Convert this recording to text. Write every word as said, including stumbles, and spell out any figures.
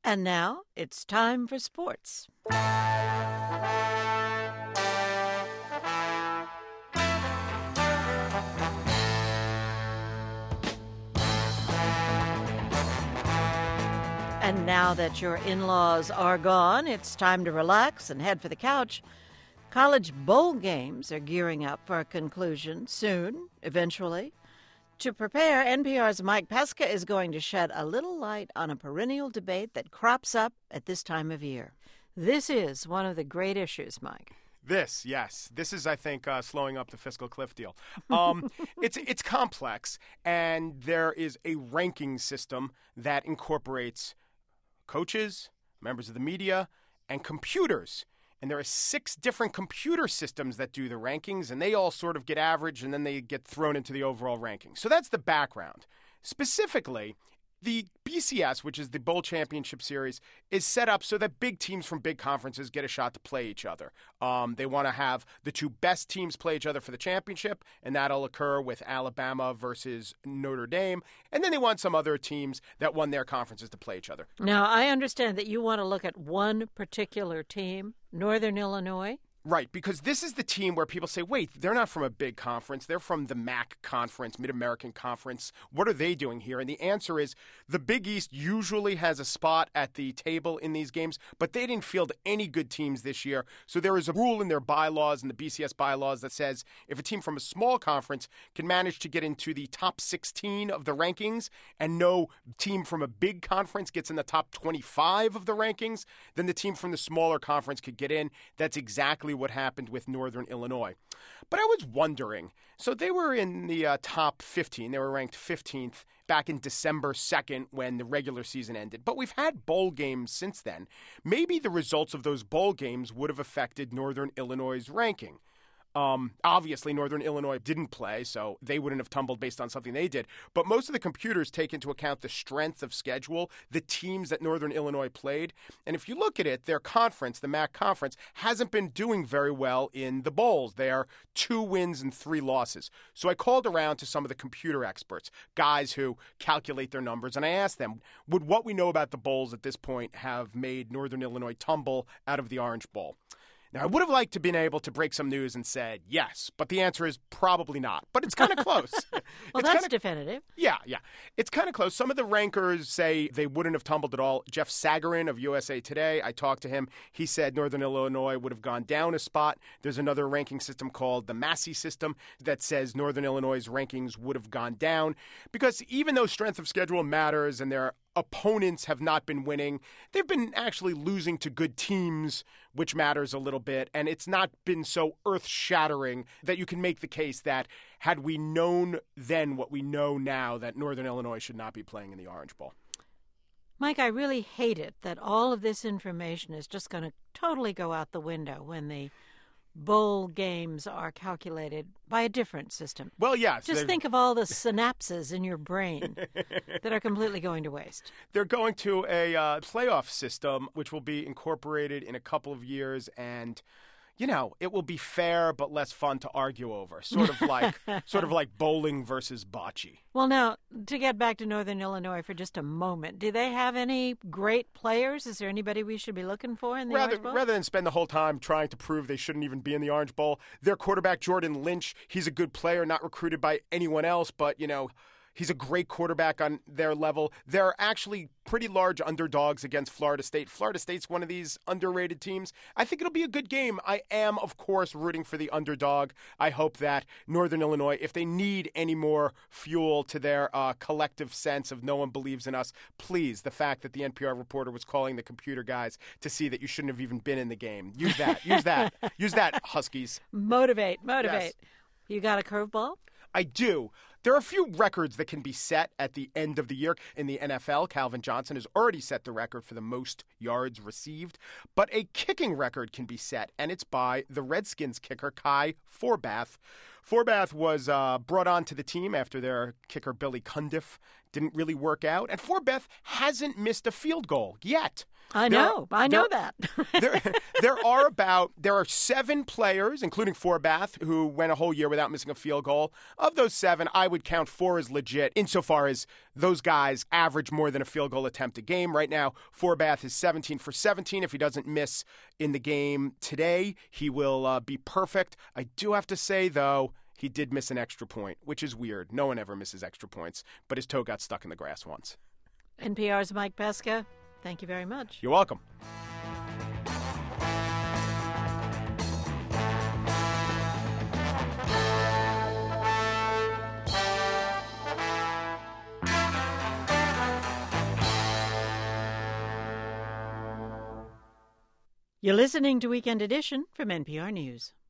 And now it's time for sports. And now that your in-laws are gone, it's time to relax and head for the couch. College bowl games are gearing up for a conclusion soon, eventually. To prepare, N P R's Mike Pesca is going to shed a little light on a perennial debate that crops up at this time of year. This is one of the great issues, Mike. This, yes. This is, I think, uh, slowing up the fiscal cliff deal. Um, it's it's complex, and there is a ranking system that incorporates coaches, members of the media, and computers. And there are six different computer systems that do the rankings, and they all sort of get averaged, and then they get thrown into the overall ranking. So that's the background. Specifically, the B C S, which is the Bowl Championship Series, is set up so that big teams from big conferences get a shot to play each other. Um, they want to have the two best teams play each other for the championship, and that'll occur with Alabama versus Notre Dame. And then they want some other teams that won their conferences to play each other. Now, I understand that you want to look at one particular team, Northern Illinois. Right, because this is the team where people say, wait, they're not from a big conference. They're from the M A C conference, Mid-American Conference. What are they doing here? And the answer is the Big East usually has a spot at the table in these games, but they didn't field any good teams this year. So there is a rule in their bylaws, in the B C S bylaws, that says if a team from a small conference can manage to get into the top sixteen of the rankings and no team from a big conference gets in the top twenty-five of the rankings, then the team from the smaller conference could get in. That's exactly what happened with Northern Illinois. But I was wondering, so they were in the uh, top fifteen. They were ranked fifteenth back in December second when the regular season ended. But we've had bowl games since then. Maybe the results of those bowl games would have affected Northern Illinois' ranking. Um, obviously, Northern Illinois didn't play, so they wouldn't have tumbled based on something they did. But most of the computers take into account the strength of schedule, the teams that Northern Illinois played. And if you look at it, their conference, the M A C conference, hasn't been doing very well in the bowls. They are two wins and three losses. So I called around to some of the computer experts, guys who calculate their numbers, and I asked them, would what we know about the bowls at this point have made Northern Illinois tumble out of the Orange Bowl? Now, I would have liked to been able to break some news and said yes, but the answer is probably not. But it's kind of close. Well, it's that's kinda, definitive. Yeah, yeah. It's kind of close. Some of the rankers say they wouldn't have tumbled at all. Jeff Sagarin of U S A Today, I talked to him. He said Northern Illinois would have gone down a spot. There's another ranking system called the Massey system that says Northern Illinois' rankings would have gone down because even though strength of schedule matters and there are opponents have not been winning, they've been actually losing to good teams, which matters a little bit. And it's not been so earth-shattering that you can make the case that had we known then what we know now, that Northern Illinois should not be playing in the Orange Bowl. Mike, I really hate it that all of this information is just going to totally go out the window when the bowl games are calculated by a different system. Well, yes. Just think of all the synapses in your brain that are completely going to waste. They're going to a uh, playoff system, which will be incorporated in a couple of years, and you know, it will be fair but less fun to argue over. Sort of like sort of like bowling versus bocce. Well, now, to get back to Northern Illinois for just a moment, do they have any great players? Is there anybody we should be looking for in the rather, Orange Bowl? Rather than spend the whole time trying to prove they shouldn't even be in the Orange Bowl, their quarterback, Jordan Lynch, he's a good player, not recruited by anyone else, but, you know, he's a great quarterback on their level. They're actually pretty large underdogs against Florida State. Florida State's one of these underrated teams. I think it'll be a good game. I am, of course, rooting for the underdog. I hope that Northern Illinois, if they need any more fuel to their uh, collective sense of no one believes in us, please, the fact that the N P R reporter was calling the computer guys to see that you shouldn't have even been in the game. Use that. Use that. Use that, Huskies. Motivate. Motivate. Yes. You got a curveball? I do. There are a few records that can be set at the end of the year. In the N F L, Calvin Johnson has already set the record for the most yards received. But a kicking record can be set, and it's by the Redskins kicker, Kai Forbath. Forbath was uh, brought on to the team after their kicker, Billy Cundiff, didn't really work out. And Forbath hasn't missed a field goal yet. I There know. are- I know there- that. there, there are about there are seven players, including Forbath, who went a whole year without missing a field goal. Of those seven, I would count four as legit, insofar as those guys average more than a field goal attempt a game. Right now, Forbath is seventeen for seventeen. If he doesn't miss in the game today, he will uh, be perfect. I do have to say, though, he did miss an extra point, which is weird. No one ever misses extra points, but his toe got stuck in the grass once. N P R's Mike Pesca, thank you very much. You're welcome. You're listening to Weekend Edition from N P R News.